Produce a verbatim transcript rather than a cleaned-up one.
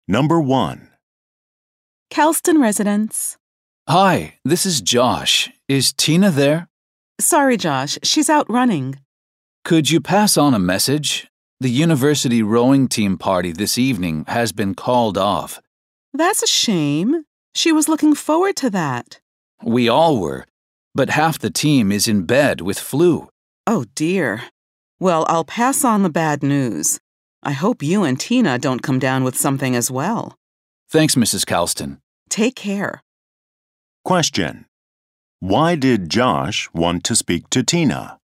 Number one. Kelston residence. Hi, this is Josh. Is Tina there? Sorry, Josh, she's out running. Could you pass on a message? The university rowing team party this evening has been called off. That's a shame. She was looking forward to that. We all were, but half the team is in bed with flu. Oh, dear. Well, I'll pass on the bad news. I hope you and Tina don't come down with something as well. Thanks, Missus Kelston. Take care. Question. Why did Josh want to speak to Tina?